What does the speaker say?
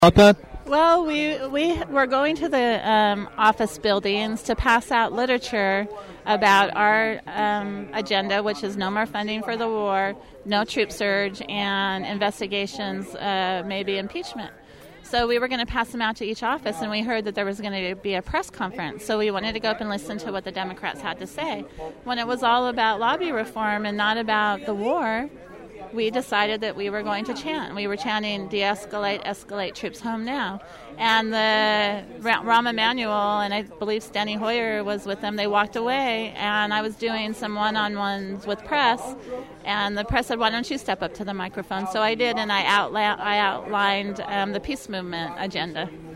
about that? Well, we were going to the office buildings to pass out literature about our agenda, which is no more funding for the war, no troop surge, and investigations, maybe impeachment. So we were going to pass them out to each office, and we heard that there was going to be a press conference. So we wanted to go up and listen to what the Democrats had to say. When it was all about lobby reform and not about the war, we decided that we were going to chant. We were chanting, de-escalate, escalate, troops home now. And the Rahm Emanuel and I believe Steny Hoyer was with them. They walked away, and I was doing some one-on-ones with press, and the press said, why don't you step up to the microphone? So I did, and I outlined the peace movement agenda.